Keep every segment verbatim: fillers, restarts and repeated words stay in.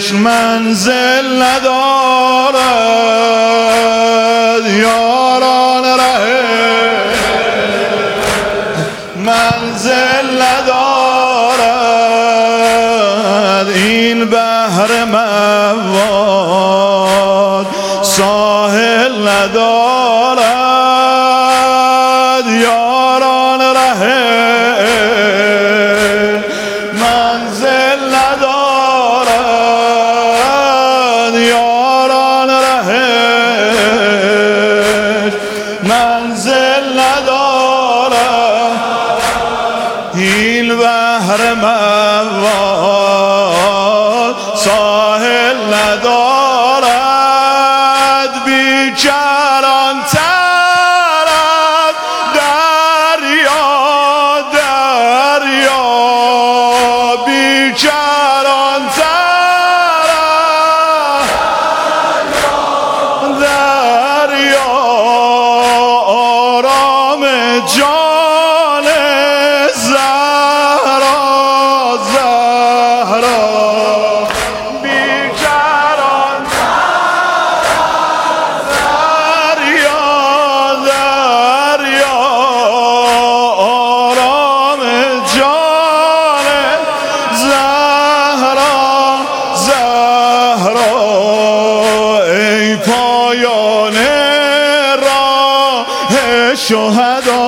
منزل ندارد یاران ره منزل ندارد این بحر مواد ساحل ندارد یاران ره منزل ندارد یاران ره منزل ندارد این بحر مواد ساحل ندارد بیکران ترد دریا دریا بیکران ترد دریا آرام جان زهرا زهرا بیکران دریا دریا آرام جان زهرا زهرا ای پایان راه شهدا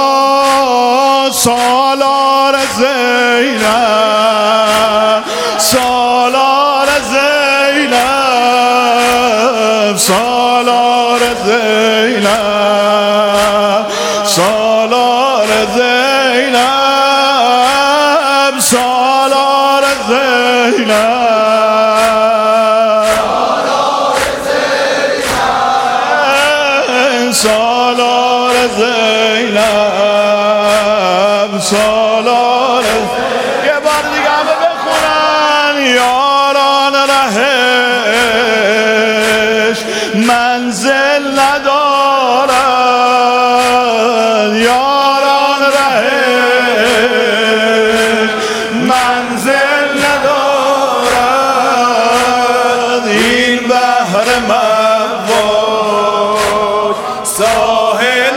سالار زینب سالار زینب سالار زینب سالار زینب سالار زینب سالار زینب سالار یه بار دیگه همه بخونن یاران رهش منزل ندارد یاران رهش منزل ندارد این بحر موج ساحل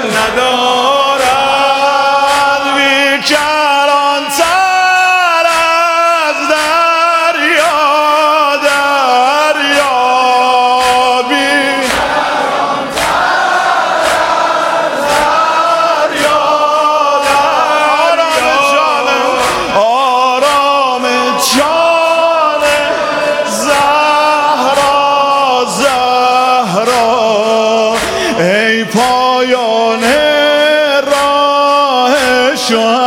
ندارد بیکران تر از دریا دریا بیکران تر از دریا دریا آرام جان زهرا زهرا ای پایان راه شهدا